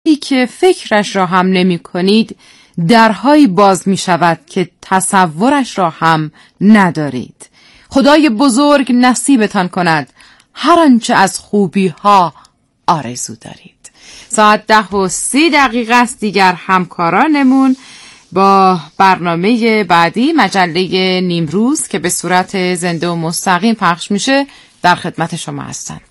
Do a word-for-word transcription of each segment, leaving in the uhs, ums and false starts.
وقتی که فکرش را هم نمی کنید درهایی باز می شود که تصورش را هم ندارید. خدای بزرگ نصیبتان کند هر آنچه از خوبی ها آرزو دارید. ساعت ده و سی دقیقه است. دیگر همکارانمون با برنامه بعدی مجله نیمروز که به صورت زنده و مستقیم پخش میشه در خدمت شما هستند.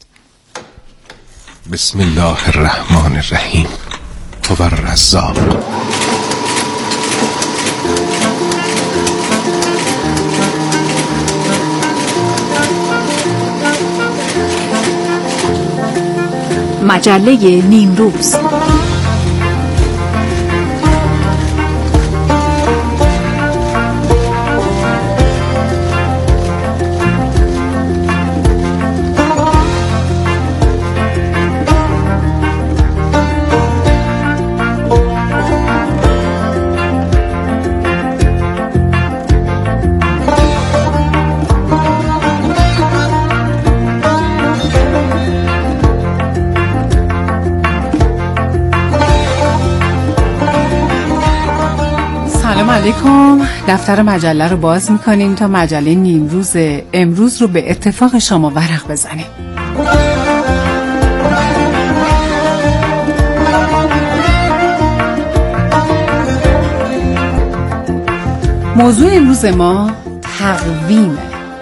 بسم الله الرحمن الرحیم. تو الرزاق. مجله نیمروز. سلام علیکم. دفتر مجله رو باز میکنیم تا مجله نیمروز امروز رو به اتفاق شما ورق بزنیم. موضوع امروز ما تقویمه.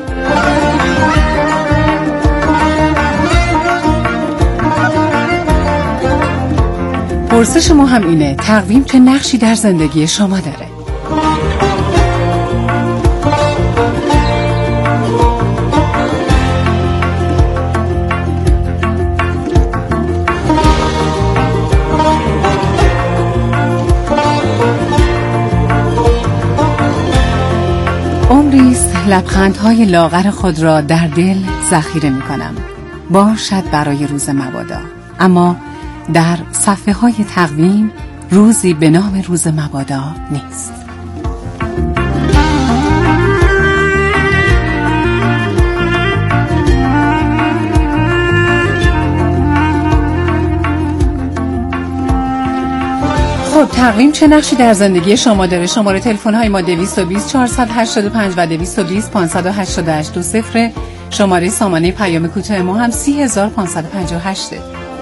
پرسش ما هم اینه: تقویم چه نقشی در زندگی شما داره؟ عمریست لبخندهای لاغر خود را در دل ذخیره می کنم، باشد برای روز مبادا. اما در صفحه های تقویم روزی به نام روز مبادا نیست. خب تقویم چه نقشی در زندگی شما داره؟ شماره تلفن های ما دویست و بیست چهارصد و هشتاد و پنج و دویست و بیست پانصد و هشتاد و هشت دو صفر. شماره سامانه پیام کوتاه ما هم سی هزار پانصد و پنجاه و هشت.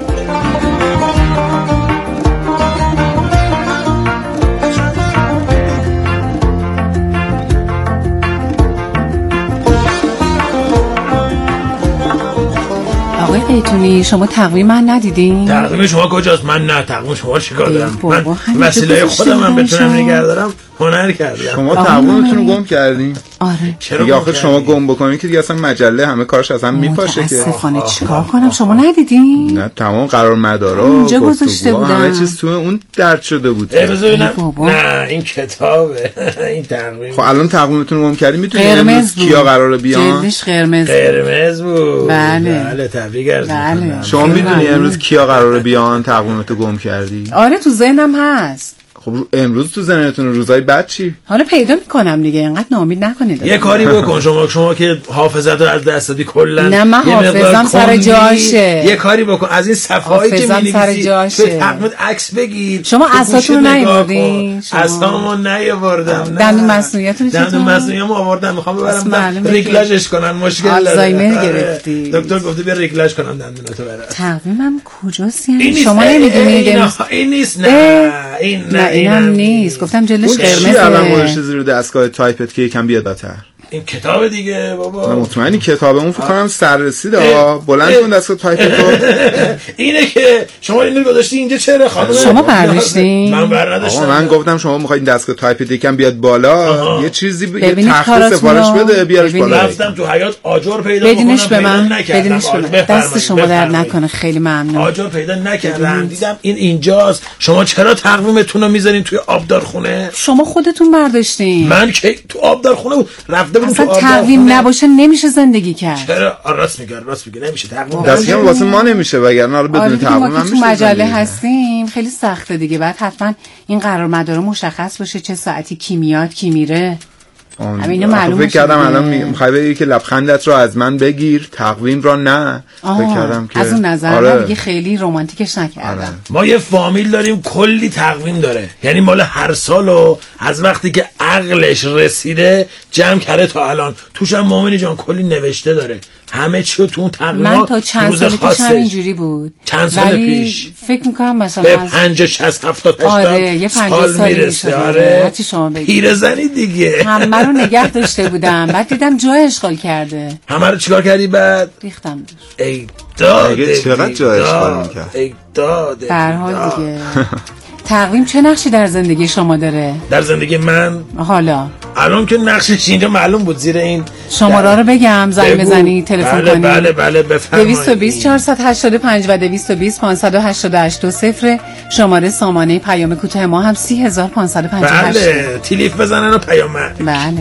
آقای قیتونی شما تقویم من ندیدین؟ تقویم شما کجاست؟ من نه. تقویم شما چیکار دارم؟ من وسیله خودم هم بتونم نگه دارم هنر کردم. شما تقویمتون رو گم کردین؟ آره. چرا آخه شما گم بکنین که دیگه اصلا مجله همه کارش از هم میپاشه که. متاسفانه چیکار کنم؟ شما ندیدین؟ نه تمام قرار مدارا اونجا گذاشته بودن، همه چیز تو اون درد شده بود. ببینم. نه این کتابه. این تقویم. خب الان تقویمتون رو گم کردین، میتونید امروز کیا قراره بیان؟ جلدش قرمز قرمز بود. بله بله تبریک عرض می‌کنم. شما میدونی امروز کیا قراره بیان؟ تقویمتو گم کردی؟ آره تو ذهنم هست. خب امروز تو ذهنتون روزای بعد چی؟ حالا پیدا میکنم دیگه، اینقدر ناامید نکنید. یه کاری بکن شما شما که حافظت رو از دست دادی کلا. نه من حافظم سر جاشه. یه کاری بکن از این صفحه‌ای که می‌نویسی به تقویم عکس بگیر. شما اساتون نیاوردین؟ اسامو نیاوردم. دندون مصنوعیتون چطور؟ دندون مصنوعیمو آوردم، میخوام ببرم ریکلاژش کنن. مشکل داره. آلزایمر گرفتی. دکتر گفته بیا ریکلاژ کنم دندوناتو برات. تقویمم کجاست یعنی؟ شما نمیدونید؟ این نیست. نه این نه اینم نیست. گفتم جلوش قرمزه. چی الان گذاشته چیزی رو دستگاه تایپت که یکم بیاد بهتر؟ این کتاب دیگه بابا. من مطمئنی کتابه اون فکر کنم سر رسیده ها. بلند کن دستگاه تایپت رو. اینه که شما اینو گذاشتی اینجا چرا خانم؟ شما برداشتین؟ من برداشتم. آقا من گفتم شما میخواید دستگاه تایپت یکم بیاد بالا. آها. یه چیزی ب... یه تخت سفارش بده بیارش بالا. رفتم تو حیاط آجر پیدا کردم. بدینش به من. بدینش به من. دست شما در نکنه، خیلی ممنون. آجر پیدا نکردم. دیدم این اینجاست. شما چرا تقویمتون رو میذارین توی آبدارخونه؟ شما خودتون برداشتین. من که تو آبدارخونه بود. رفته بودم تو آبدارخونه. نباشه نمیشه زندگی کرد. چرا؟ راست میگه راست میگه نمیشه. تقویم دستگاه واسه ما نمیشه، وگرنه حالا بدون تقویم هم میشه. تو مجله هستیم خیلی سخته دیگه. بعد حتما این قرار مدار مشخص باشه چه ساعتی کی میاد کی میره. همینو معلومه. فکر کردم الان میخوای بگی که لبخندت رو از من بگیر، تقویم رو نه. فکر کردم که از اون نظر آره. دیگه خیلی رمانتیکش نکردم. آره. ما یه فامیل داریم کلی تقویم داره، یعنی مال هر سالو از وقتی که عقلش رسیده جمع کرده تا الان. توش هم مومنی جان کلی نوشته داره، همه چی رو تو اون تقویم. من تا چند سال پیش اینجوری بود. چند سال پیش فکر میکنم مثلا به پنجاه شصت هفتاد آره یه پنجاه سال میرسه. آره پیرزنی دیگه همه رو نگه داشته بودم، بعد دیدم جای اشغال کرده. همه رو چیکار کردی بعد؟ ریختم دور. ای داده چقدر جای اشغال میکرد. ای داده در حال دیگه. تقویم چه نقشی در زندگی شما داره؟ در زندگی من حالا الان که نقشش اینجا معلوم بود زیر این شماره رو بگم زنگ بزنی تلفن بله کنی. بله بله بفرمایید. دویست و بیست چهارصد و هشتاد و پنج و دویست و بیست پانصد و هشتاد و هشت دو صفر. شماره سامانه پیام کوتاه ما هم سی هزار و پانصد و پنجاه و هشت. بله تیلیف بزنن و پیام. بله.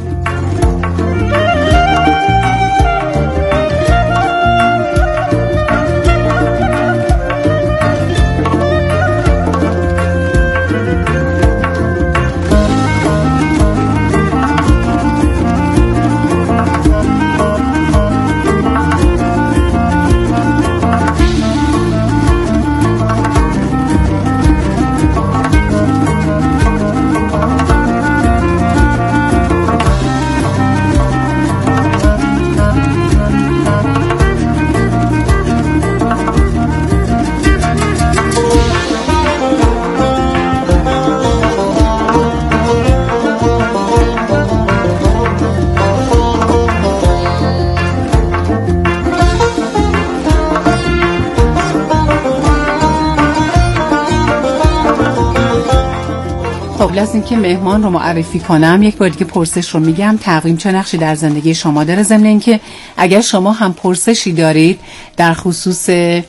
قبل از اینکه مهمان رو معرفی کنم یک بار دیگه پرسش رو میگم، تقویم چه نقشی در زندگی شما داره؟ ضمن اینکه اگر شما هم پرسشی دارید در خصوص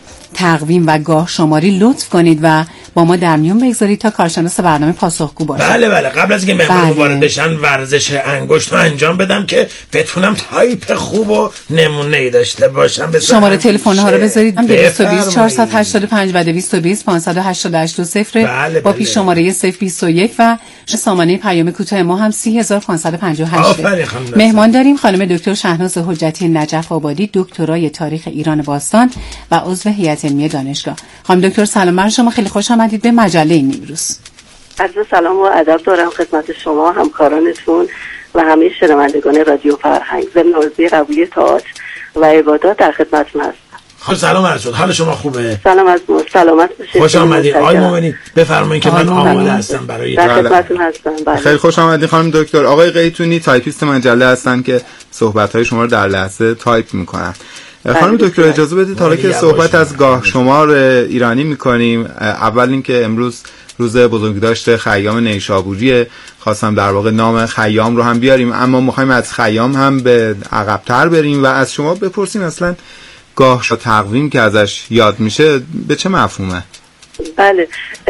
تقویم و گاه شماری لطف کنید و با ما در میون بگذارید تا کارشناس برنامه پاسخگو باشه. بله بله قبل از اینکه مهمان وارد بشن ورزش انگشت رو انجام بدم که بتونم تایپ خوب و نمونه‌ای داشته باشم. شماره تلفن ها رو بذارید دویست و بیست چهارصد و هشتاد و پنج و دویست و بیست پانصد و هشتاد و هشت دو صفر. بله با بله. پیش شماره صفر بیست و یک و سامانه پیام کوتاه ما هم سی هزار و پانصد و پنجاه و هشت. مهمان داریم خانم دکتر شهناز حجتی نجف آبادی، دکترای تاریخ ایران باستان و عضو هیئت علمی دانشگاه. خانم دکتر سلام بر شما، خیلی خوش آمدید به مجله نیمروز. عرض سلام و ادب دارم خدمت شما، همکارانتون و همه شنوندگان رادیو فرهنگ. ضمن عرضه قبولی تئاتر و عبادات در خدمتتون هستم. خب سلام عرض شد. حال شما خوبه؟ سلام از سلامت باشید. خوش آمدید. آقای مومنی بفرمایید که من آماده هستم برای در خدمتتون هستم. بله. خیلی خوش آمدید خانم دکتر. آقای قیتونی تایپیست مجله هستن که صحبت‌های شما رو در لحظه تایپ می‌کنن. خانم دکتر اجازه بدید حالا که صحبت از گاه شمار ایرانی می‌کنیم، اول اینکه امروز روز بزرگداشت خیام نیشابوریه، خواستم در واقع نام خیام رو هم بیاریم، اما می‌خوایم از خیام هم به عقب‌تر بریم و از شما بپرسیم اصلاً گاه و تقویم که ازش یاد میشه به چه مفهومه؟ بله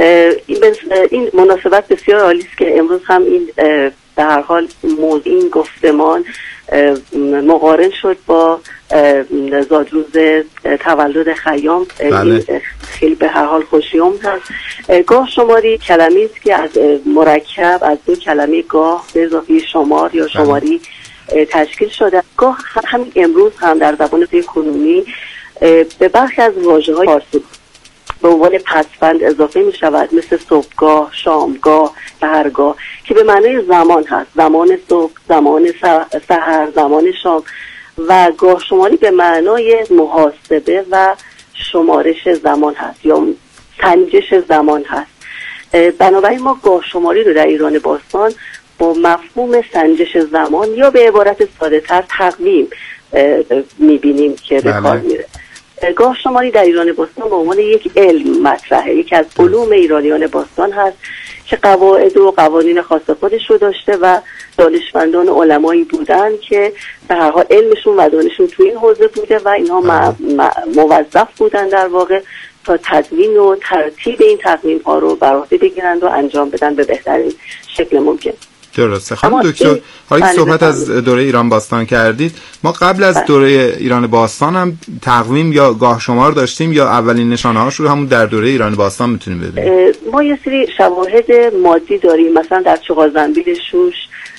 این مناسبت بسیار عالی است که امروز هم این به هر حال موضوع این گفتمان مقارن شد با زادروز تولد خیام. بله. خیلی به هر حال خوشیوم هست. گاه شماری کلمه‌ای است که از مرکب از دو کلمه گاه به اضافه شمار یا شماری تشکیل شده. گاه همین امروز هم در زبان کنونی به برخی از واژه‌های فارسی به عنوان پسوند اضافه می شود، مثل صبحگاه، شامگاه، سحرگاه که به معنای زمان هست، زمان صبح، زمان سحر، زمان شام، و گاه شماری به معنای محاسبه و شمارش زمان هست یا سنجش زمان هست. بنابراین ما گاه شماری رو در ایران باستان با مفهوم سنجش زمان یا به عبارت ساده تر تقویم می بینیم که به کار میره. گاه شماری در ایران باستان به عنوان یک علم مطرحه، یکی از علوم ایرانیان باستان هست که قواعد و قوانین خاص خودش رو داشته و دانشمندان و علمایی بودن که به هر حال علمشون و دانششون توی این حوزه بوده و اینها م- م- موظف بودن در واقع تا تدوین و ترتیب این تقویم ها رو بر عهده بگیرند و انجام بدن به بهترین شکل ممکن. درسته. خانم دکتر، حالا صحبت از دوره ایران باستان کردید، ما قبل از دوره ایران باستان هم تقویم یا گاه شمار داشتیم یا اولین نشانه هاش رو همون در دوره ایران باستان میتونیم ببینیم؟ ما یه سری شواهد مادی داریم. مثلا در چغال‌زنبیل شوش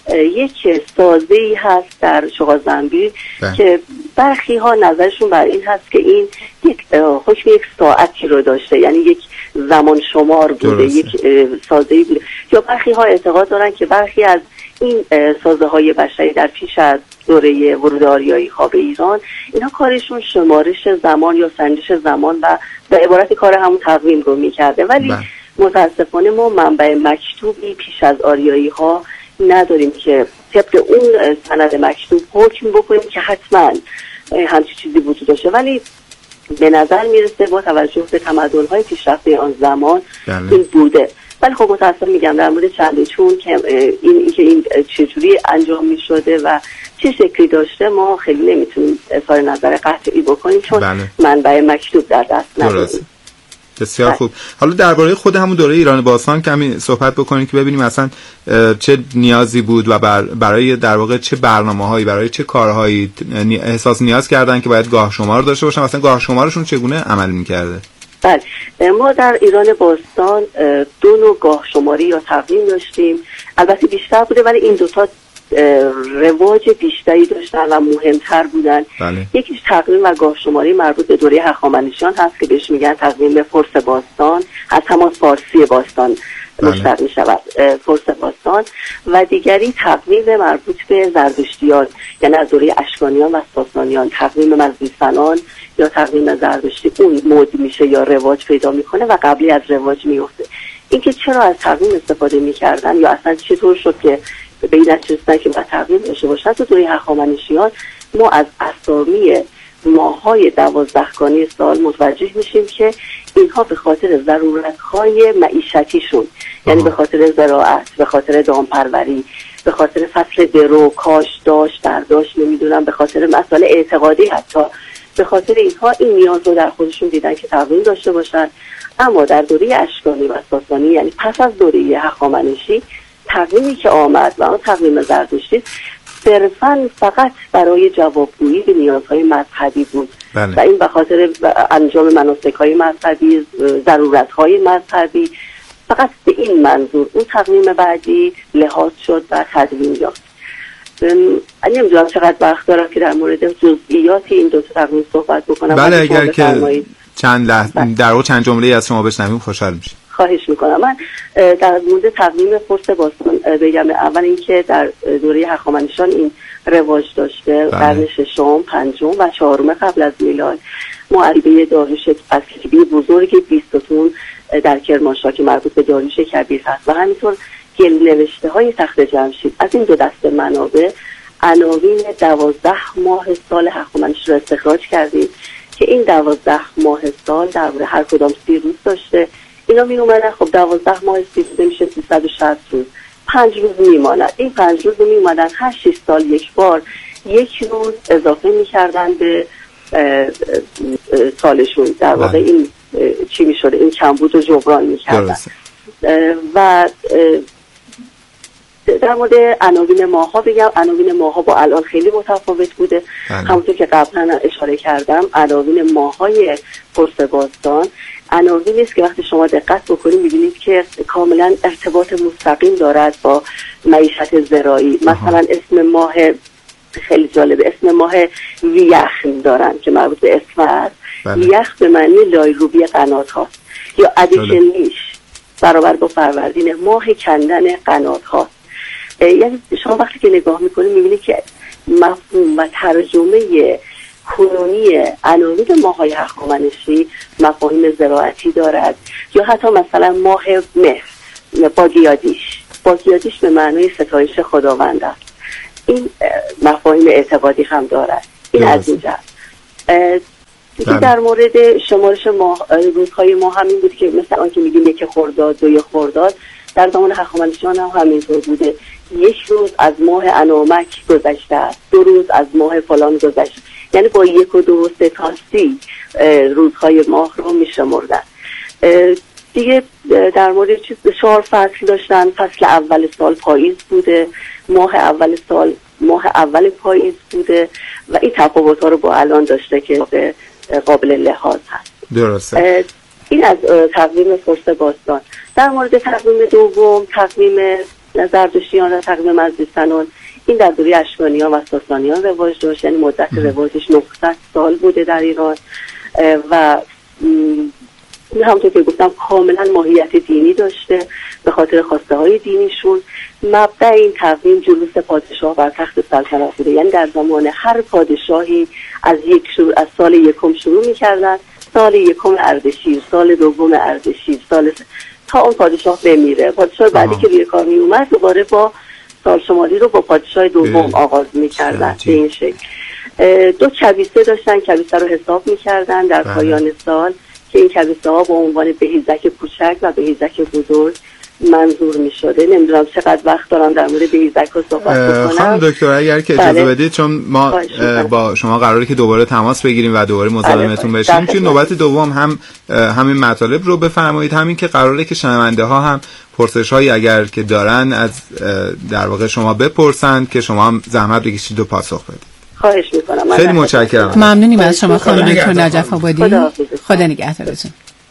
یک سازه‌ای هست در چغال‌زنبیل که برخی ها نظرشون بر این هست که این یک حکم یک ساعتی رو داشته، یعنی یک زمان شمار بوده، درسته. یک سازه‌ای بوده. یا برخی ها اعتقاد دارن که برخی از این سازه های بشری در پیش از دوره ورود آریایی ها به ایران، اینا کارشون شمارش زمان یا سنجش زمان و به عبارت کار همون تقویم رو میکرده. ولی بله. متاسفانه ما منبع مکتوبی پیش از آریایی ها نداریم که طبق اون سند مکتوب حکم بکنیم که حتما همچین چیزی وجود داشته. ولی به نظر میرسه با توجه به تمدن‌های پیشرفته آن زمان بله. این بوده. ولی خب متأسفانه میگم در مورد چنده چون که این اینکه این چجوری انجام میشده و چه شکلی داشته ما خیلی نمیتونیم اظهار نظر قطعی بکنیم چون بله. منبع مکتوب در دست نداریم. بسیار خوب. حالا درباره خود همون دوره ایران باستان کمی صحبت بکنیم که ببینیم اصلا چه نیازی بود و بر برای در واقع چه برنامه‌هایی، برای چه کارهایی احساس نیاز کردن که باید گاه شمار داشته باشن، اصلا گاه شمارشون چگونه عمل می‌کرده؟ بله، ما در ایران باستان دو نوع گاه شماری یا تقویم داشتیم. البته بیشتر بوده ولی این دوتا رواج بیشتری داشتن و مهمتر بودن. بله. یکیش تقویم و گاه شماری مربوط به دوره هخامنشیان هست که بهش میگن تقویم فرس باستان، از همان فارسی باستان بله. مشتق میشود فرس باستان. و دیگری تقویم مربوط به زرتشتیان، یعنی از دوره اشکانیان و ساسانیان. تقویم مجوسیان یا تقویم زرتشتی اون مد میشه یا رواج پیدا میکنه و قبلی از رواج میفته. اینکه چرا از تقویم استفاده میکردن یا اصلا چطور شد که به این نتیجه که باید تقویم داشته باشن، تو دوره هخامنشیان ما از اسامی ماه‌های دوازدهگانه سال متوجه میشیم که اینها به خاطر ضرورت‌های معیشتیشون، یعنی به خاطر زراعت، به خاطر دامپروری، به خاطر فصل درو، کاش، داشت، برداشت، نمیدونم به خاطر مسائل اعتقادی، حتی به خاطر اینها این نیاز رو در خودشون دیدن که تقویم داشته باشن. اما در دوره اشکانی و ساسانی، یعنی پس از دوره هخامنشی، تقویمی که آمد و آن تقویم زرتشتی صرفاً فقط برای جوابگویی به نیازهای مذهبی بود. بله. و این به خاطر انجام مناسک‌های مذهبی، ضرورت‌های مذهبی، فقط به این منظور اون تقویم بعدی لحاظ شد و تدوین یافت. نمیدونم چقدر وقت دارم که در مورد جزئیات این دو تا تقویم صحبت بکنم. بله اگر که چند لحظه در واقع چند جمله از شما بشنویم خوشحال میشم. خواهش میکنم. من در مورد تقویم فرس باستان بگم. اول اینکه در دوره هخامنشیان این رواج داشته. قرن ششم، پنجم و چهارم قبل از میلاد معربه داریوش از کتیبه بزرگ بیست تون در کرمانشاه که مربوط به داریوش کبیر هست و همینطور گل نوشته های تخت جمشید از این دو دسته منابع عناوین دوازده ماه سال هخامنشی را استخراج کردیم که این دوازده ماه سال در واقع هر کدام سی روز داشته. اینا می اومدن، خب دوازده ماه سی روزه میشه سیصد و شصت روز، پنج روز میماند. این پنج روز می اومدن هر شش سال یک بار یک روز اضافه میکردن به سالشون. در واقع این چی میشده؟ این کمبود رو جبران میکردن. و در مورد عناوین ماها بگم، عناوین ماها با الان خیلی متفاوت بوده. همونطور که قبلا اشاره کردم عناوین ماهای فرس باستان عناوینی است که وقتی شما دقت بکنید می‌بینید که کاملا ارتباط مستقیم دارد با معیشت زراعی. مثلا اسم ماه خیلی جالبه، اسم ماه ویخ دارن که مربوط به اسفر. ویخ به معنی لایروبی قنات هاست یا ادیشنیش برابر با فروردین، ماه کندن قنات هاست. یعنی شما وقتی که نگاه میکنید میبینید که مفهوم و ترجمه کنونی عناوین ماهای هخامنشی مفاهیم زراعتی دارد. یا حتی مثلا ماه مهر یا باگیادیش، باگیادیش به معنای ستایش خداوند است. این مفاهیم اعتقادی هم دارد. این از این جهت. دیگه در مورد شمارش ماه، روزهای ماه همین بود که مثلا آن که میگیم یک خرداد، دوی خرداد، در زمان هخامنشیان هم همینطور بوده. یک روز از ماه انامک گذشته است، دو روز از ماه فلان گذشته، یعنی با یک و دو و سه تا سی روزهای ماه رو میشمردن. دیگه در مورد چیز چهار فصل داشتن. فصل اول سال پاییز بوده، ماه اول سال ماه اول پاییز بوده و این تفاوت ها رو با الان داشته که قابل لحاظ هست. درسته. این از تقویم فصل باستان. در مورد تقویم دوم، تقویم زردشتیان و تقویم مجوسیان، این در دوره اشکانیان و ساسانیان رواج داشت، یعنی مدت رواجش نهصد سال بوده در ایران و همونطور که گفتم کاملا ماهیت دینی داشته به خاطر خواسته های دینیشون. مبدأ این تقویم جلوس پادشاه بر تخت سلطنت بوده، یعنی در زمان هر پادشاهی از یک شروع از سال یکم شروع می‌کردن، سال یکم اردشیر، سال دوم اردشیر، سال س... تا اون پادشاه بمیره. پادشاه بعدی که روی کار میومد دوباره با سال شماری رو با پادشاه دوم آغاز می‌کردن. به این شکل دو کبیسه داشتن، کبیسه رو حساب می‌کردن در پایان سال که این کبیسه ها با عنوان بهیزک کوچک و بهیزک بزرگ منظور می شده. نمیدونم چقدر وقت دارم در مورد بهیزک رو صحبت بکنم. خانم دکتر اگر که اجازه بله. بدید، چون ما با شما قراره که دوباره تماس بگیریم و دوباره مزاحمتون بله. بشیم، که نوبت دوم هم همین مطالب رو بفرمایید، همین که قراره که شنونده ها هم پرسش هایی اگر که دارن از در واقع شما بپرسند که شما هم زحمت بکشید و پاسخ بدید. خواهش میکنم. خیلی متشکرم. ممنونیم از شما خانم دکتر نجف آبادی. خدا, خدا نگهدارتون.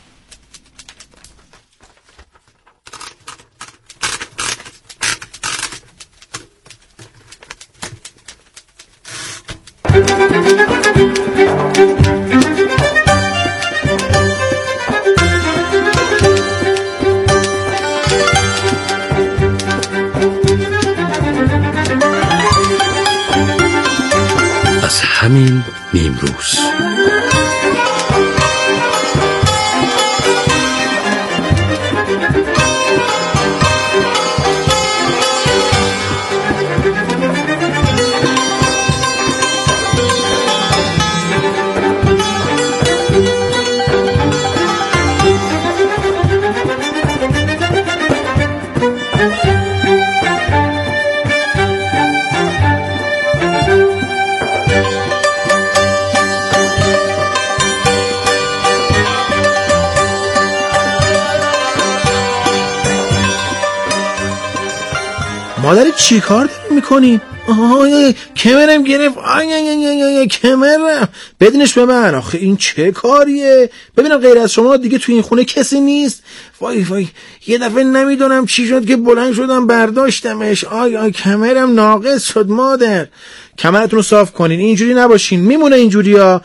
همین نیمروز. مادر چی کار داری میکنی؟ آهای کمرم گرفت، آی آی آی آی کمرم بدینش به من. آخه این چه کاریه؟ ببینم غیر از شما دیگه تو این خونه کسی نیست؟ وای وای یه دفعه نمیدونم چی شد که بلند شدم برداشتمش. آی آی کمرم ناقص شد. مادر کمرتون رو صاف کنین، اینجوری نباشین، میمونه اینجوری ها،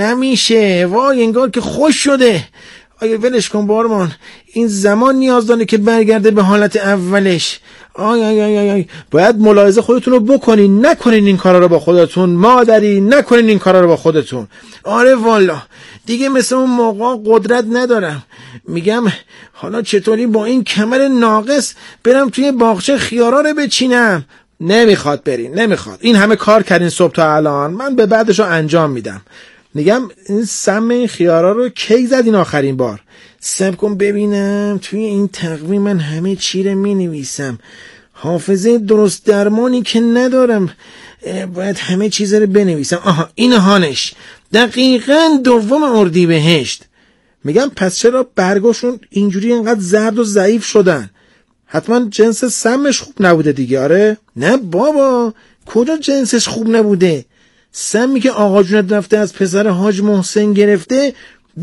نمیشه. وای انگار که خوش شده. آیا ولش کن بارمان، این زمان نیاز داره که برگرده به حالت اولش. آی آی آی آی باید ملاحظه خودتون رو بکنین، نکنین این کارا رو با خودتون. مادری نکنین این کارا رو با خودتون. آره والا دیگه مثل اون موقع قدرت ندارم. میگم حالا چطوری با این کمر ناقص برم توی باغچه خیارا رو بچینم؟ نمیخواد برین، نمیخواد. این همه کار کردین صبح تا الان، من به بعدش رو انجام میدم. میگم این سم این خیارا رو کی زدین آخرین بار؟ سب کن ببینم توی این تقویم من همه چی رو می نویسم. حافظه درست درمانی که ندارم، باید همه چیز رو بنویسم. آها این هانش دقیقاً دوم اردیبهشت. میگم پس چرا برگاشون اینجوری اینقدر زرد و ضعیف شدن؟ حتما جنس سمش خوب نبوده دیگه. آره نه بابا، کجا جنسش خوب نبوده؟ سمی که آقا جونت رفته از پسر حاج محسن گرفته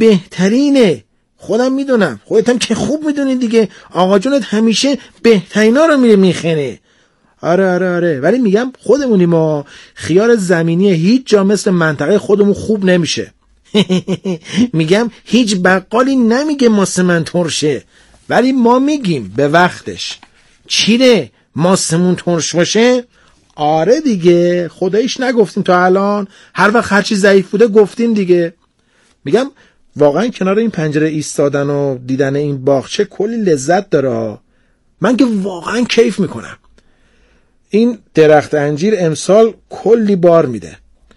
بهترینه. خودم میدونم، خودت هم که خوب میدونی دیگه، آقا جونت همیشه بهترینا رو میره میخنه. آره آره آره ولی میگم خودمونی ما خیار زمینی هیچ جا مثل منطقه خودمون خوب نمیشه. میگم هیچ بقالی نمیگه ماسه من ترشه، ولی ما میگیم به وقتش. چیره ماسمون ترش باشه؟ آره دیگه، خداییش نگفتیم تا الان، هر وقت هرچی ضعیف بوده گفتیم دیگه. میگم واقعا کنار این پنجره ایستادن و دیدن این باغچه کلی لذت داره. من که واقعا کیف میکنم. این درخت انجیر امسال کلی بار میده.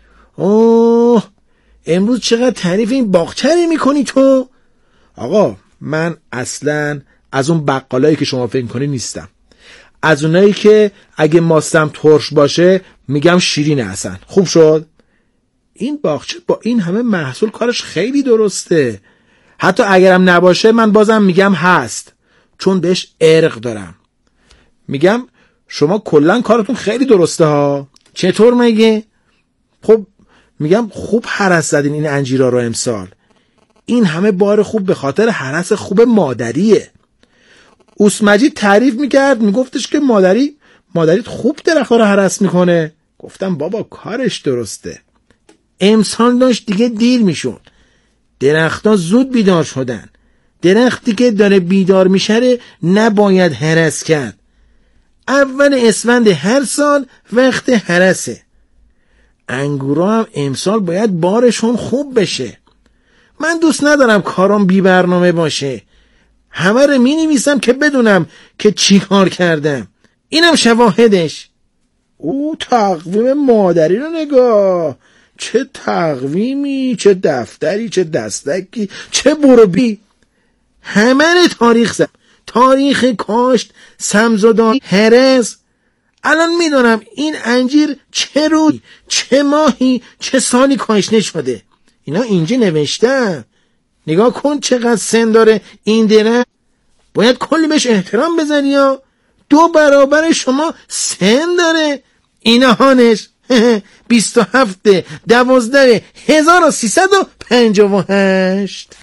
اوه امروز چقدر تعریف این باغچه میکنی تو؟ آقا من اصلا از اون بقالایی که شما فکر کنی نیستم، از اونایی که اگه ماستم ترش باشه میگم شیرینه. اصلا خوب شد. این باغچه با این همه محصول کارش خیلی درسته. حتی اگرم نباشه من بازم میگم هست، چون بهش ارق دارم. میگم شما کلن کارتون خیلی درسته ها. چطور مگه؟ خب میگم خوب هرس زدین این انجیرا رو امسال. این همه بار خوب به خاطر هرس خوب مادریه. اوس مجید تعریف میکرد، میگفتش که مادری مادریت خوب درخت رو هرس میکنه. گفتم بابا کارش درسته. امسال داشت دیگه دیر میشون. درختها زود بیدار شدن. درختی که داره بیدار میشه نباید هرس کرد. اول اسفند هر سال وقت هرسه. انگورا هم امسال باید بارشون خوب بشه. من دوست ندارم کارم بی برنامه باشه. همه رو می نویسم که بدونم که چی کار کردم. اینم شواهدش. او تقویم مادری رو نگاه. چه تقویمی، چه دفتری، چه دستکی، چه بروبی. همه رو تاریخ زد. تاریخ کاشت، سمزدان، هرس. الان میدونم این انجیر چه روی، چه ماهی، چه سالی کاشته شده. اینا اینجا نوشتم. نگاه کن چقدر سن داره این درخت. باید کلی بهش احترام بزنی یا دو برابر شما سن داره. اینا هانش بیست و هفت دوازده هزار و سیصد و پنجاه و هشت.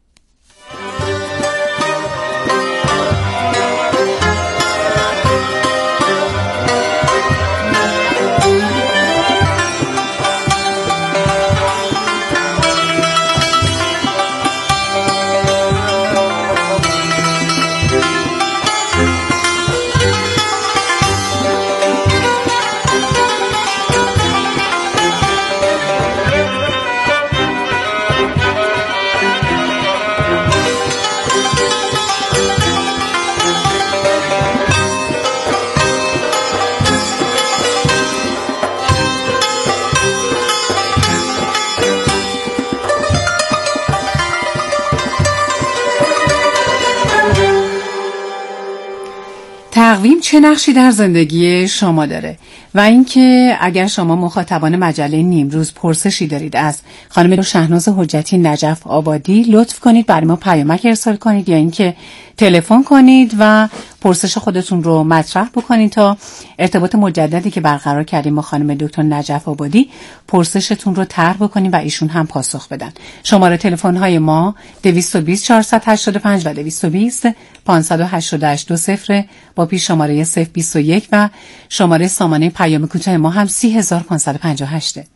تقویم چه نقشی در زندگی شما داره؟ و اینکه اگر شما مخاطبان مجله نیمروز پرسشی دارید از خانم شهناز حجتی نجف آبادی، لطف کنید برای ما پیامک ارسال کنید یا اینکه تلفن کنید و پرسش خودتون رو مطرح بکنید تا ارتباط مجددی که برقرار کردیم با خانم دکتر نجف آبادی پرسشتون رو طرح بکنید و ایشون هم پاسخ بدن. شماره تلفن های ما دویست و بیست چهارصد و هشتاد و پنج و دویست و بیست پانصد و هشتاد و هشت دو صفر با پیش شماره صفر بیست و یک و شماره سامانه پیام کوتاه ما هم سی هزار و پانصد و پنجاه و هشت.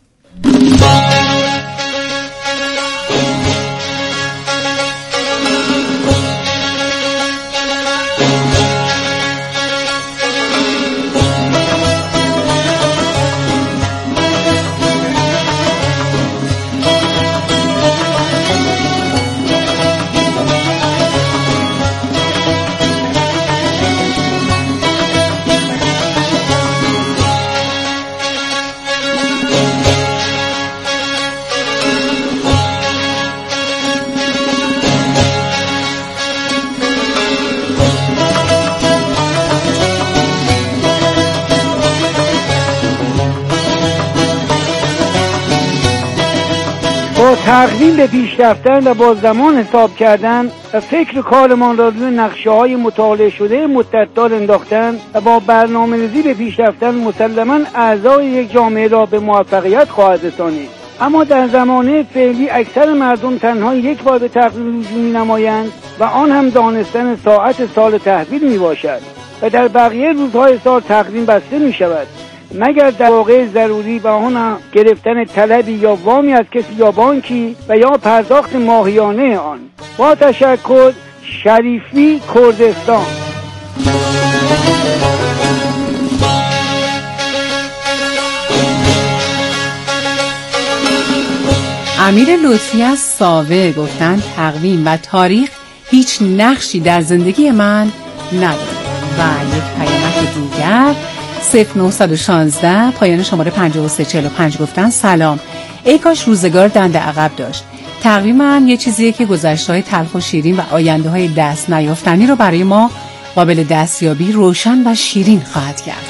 تقویم به پیش رفتن و با زمان حساب کردن و فکر کارمان را روی نقشه‌های مطالعه شده مدت‌دار انداختن و با برنامه‌ریزی به پیش رفتن مسلماً اعضای یک جامعه را به موفقیت خواهد رسانید. اما در زمانه فعلی اکثر مردم تنها یک بار به تقویم رجوع می‌نمایند و آن هم دانستن ساعت سال تحویل میباشد و در بقیه روزهای سال تقویم بسته می‌شود مگر در واقع ضروری و آن گرفتن طلبی یا وامی از کسی یا بانکی و یا پرداخت ماهیانه آن. با تشکر، شریفی، کردستان. امیر لطفی از ساوه گفتن تقویم و تاریخ هیچ نقشی در زندگی من نداره. و یک پیامک دیگر صفر نه یک شش پایان شماره پنجاه و سه چهل و پنج گفتن سلام، ای کاش روزگار دند عقب داشت. تقویمم یه چیزیه که گذشته‌های تلخ و شیرین و آینده‌های دست نیافتنی رو برای ما قابل دستیابی، روشن و شیرین خواهد کرد.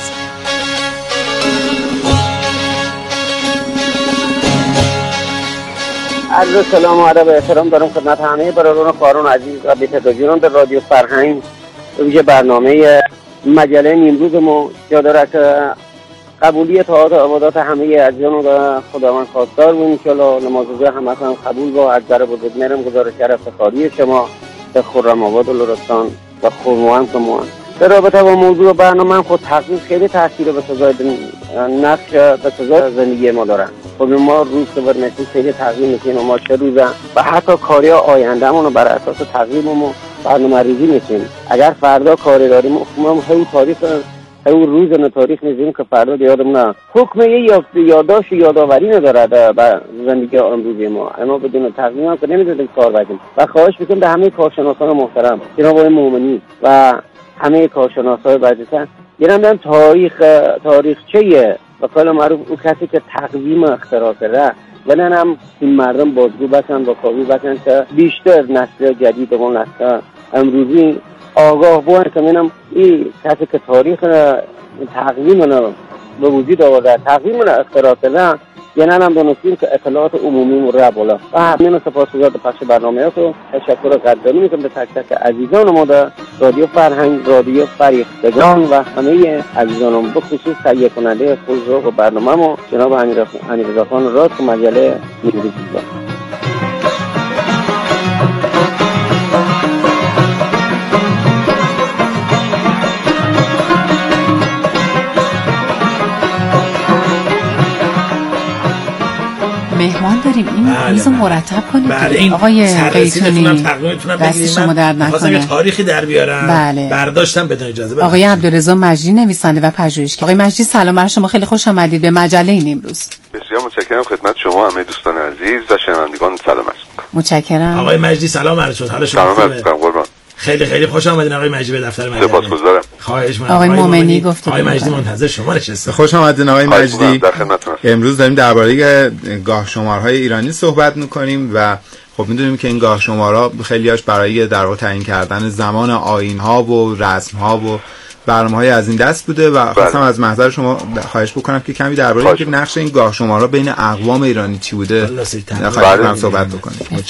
عرض سلام و ادب احترام دارم خدمت همه برادران خواهران عزیز و بی‌تدابیران در رادیو فرهنگ ویژه برنامه مجله نیمروز ما. جا داره که قبولیت تعهد عبادات همه عزیزان و خداوند خواستار و انشالله نمازجا همه هم قبول با از در بزرگ میرم گزارش افتخاری شما به خرم آباد و لرستان و خرموان شما در رابطه با موضوع برنامه خود تحقیق خیلی تاثیر به سزای نقش به سزای زندگی ما دارن. خب ما روز که برنامه خیلی تغییر میکنیم و ما چه روزه و حتی کاری آینده منو بر اساس تغییر ما برنامه ریزی میکنیم. اگر فردا کاری داریم ما هی تاریخ هی روز نه تاریخ میذاریم که فردا یادم نه حکم یه یادداشت یادآوری نداره در زندگی امروزی ما. اما بدون تغییر که نمیذاریم کار بکنیم و خواهش میکنم به همه کارشناسان محترم جناب آقای مومنی و همه کارشناسای برجسته یعنی تاریخ تاریخچه و کلا معروف او کسی که تقویم اختراع کرده و نه هم این مردم بازگو بشن و کاوی بشن که بیشتر نسل جدید و نسل امروزی آگاه بودن که منم این کسی که تاریخ تقویم رو به وجود آورده تقویم رو اختراع کرده یعنی هم دونستیم که اطلاعات عمومی مورد بالا و همین سپاسگزار به پخش برنامه ها و تشکر قدردانی میکنم به تک تک عزیزان ما در رادیو فرهنگ، رادیو فریختگان و همه عزیزانم به خصوص تهیه کننده خود و برنامه ما جناب امیررضا خان راست مجله نیمروز. مهمان داریم این بله میز مرتب کنید. بله این آقای قیتونی دست شما درد نکنه. تاریخی در بیارم بله. برداشتم بدون اجازه بدم. آقای عبدالرضا مجدی نویسنده و پژوهشگر. آقای مجدی سلام بر شما، خیلی خوش آمدید به مجله نیمروز. بسیار متشکرم خدمت شما همه دوستان عزیز و شنوندگان سلام عرض می‌کنم. متشکرم. آقای مجدی سلام عرض شد. حال شما خوبه؟ سلام قربان. خیلی خیلی خوش آمدین آقای مجدی به دفتر مجله. سپاسگزارم. خواهش می‌کنم. آقای مومنی گفت آقای مجدی منتظر شما نشسته. خوش آمدین آقای مجدی. امروز داریم درباره گاه شمارهای ایرانی صحبت می‌کنیم و خب می‌دونیم که این گاه شمارها خیلی‌هاش برای در واقع تعیین کردن زمان آیین‌ها و رسم‌ها و برنامه‌های از این دست بوده و خواستم از محضر شما خواهش بکنم که کمی درباره اینکه نقش این گاه شمارها بین اقوام ایرانی چی بوده خواهش کنم صحبت بکنید.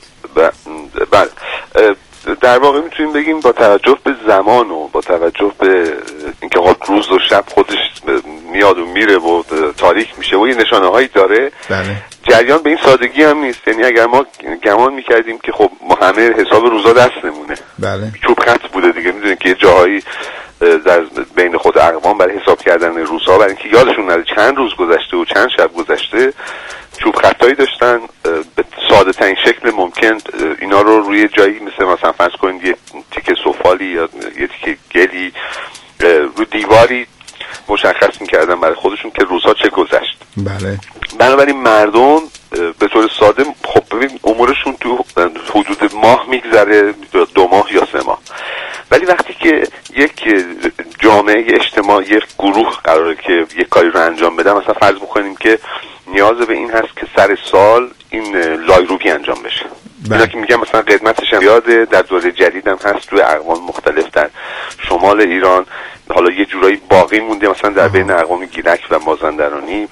بله در واقع میتونیم بگیم با توجه به زمان و با توجه به اینکه روز و شب خودش میاد و میره و تاریک میشه و یه نشانه هایی داره. بله. جریان به این سادگی هم نیست. یعنی اگر ما گمان میکردیم که خب ما همه حساب روزا دست نمونه. بله. چوب خط بوده دیگه. میدونید که یه جاهایی در بین خود اقوام برای حساب کردن روزها برای اینکه یادشون نره چند روز گذشته و چند شب گذشته چوب خطایی داشتن به ساده ترین شکل ممکن اینا رو روی جایی مثل مثلا فرض کنید یه تیکه سفالی یا یه تیکه گلی رو دیواری مشخص میکردن برای خودشون که روزها چه گذشت. بله. بنابراین مردم به طور ساده خب ببین امورشون تو حدود ماه میگذره، دو ماه یا سه ماه. ولی وقتی که یک جامعه اجتماعی یک گروه قراره که یک کاری رو انجام بده، مثلا فرض بکنیم که نیاز به این هست که سر سال این لایروبی انجام بشه. اینا که میگم مثلا قدمتش هم یاده در دوره جدید هم هست توی اقوام مختلف در شمال ایران، حالا یه جورایی باقی مونده مثلا در بین اقوام گیلک و مازندرانی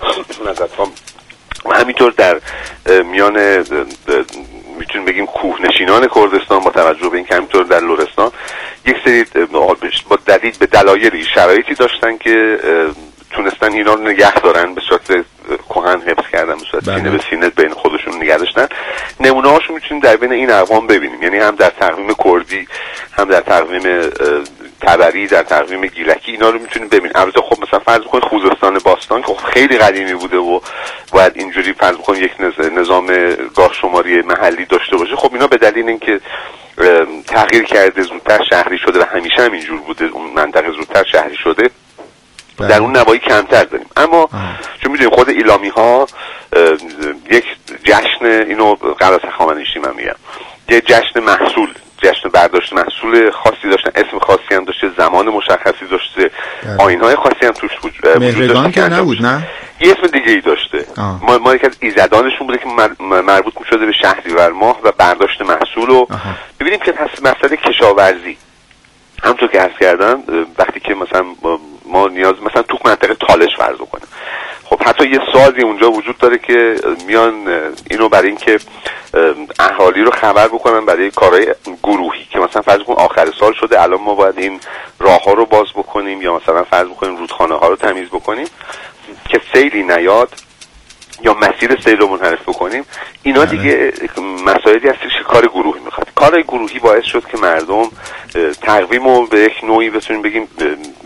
و همینطور در میان میتونیم بگیم کوهنشینان کردستان با توجه به این که همینطور در لرستان یک سری با دلیل به دلایلی شرایطی داشتن که تونستن اینا رو نگه دارن، به صورت کهن حفظ کردن، به صورت سینه به سینه بین خودشون نگه داشتن. نمونه هاشو میتونیم در بین این اقوام ببینیم، یعنی هم در تقویم کردی هم در تقویم تبری در تقویم گیلکی اینا رو میتونیم ببینیم. البته خب مثلا فرض بکنید خوزستان باستان که خیلی قدیمی بوده و باید اینجوری فرض بکنید یک نظام گاه شماری محلی داشته باشه. خب اینا به دلیل اینکه تغییر کرده زودتر شهری شده و همیشه هم اینجور بوده، اون منطقه زودتر شهری شده، در اون نواحی کمتر داریم. اما چون میدونیم خود ایلامی ها یک جشن، اینو قبل از هخامنشی من میگم، یک جشن محصول، جشن برداشت محصول خاصی داشتن، اسم خاصی هم داشته، زمان مشخصی داشته، آیین‌های خاصی هم توش بود. مهرگان که نبود نه؟ یه اسم دیگه ای داشته. آه. ما ما یک از ایزدانشون بوده که مربوط می‌شده به شهریور ماه و برداشت محصول. و ببینیم که پس مسئله کشاورزی همونطور که عرض کردم، وقتی که مثلا ما نیاز مثلا تو منطقه تالش فرض کنیم، خب حتی یه سازی اونجا وجود داره که میان اینو برای اینکه اهالی رو خبر بکنن برای کارهای گروهی که مثلا فرض کن آخر سال شده الان ما باید این راه ها رو باز بکنیم یا مثلا فرض بکنیم رودخانه ها رو تمیز بکنیم که سیلی نیاد یا مسیر سیل رو منحرف بکنیم. اینا دیگه مسائلی هستش که کار گروهی میخواد. کار گروهی باعث شد که مردم تقویم رو به یک نوعی بتونیم بگیم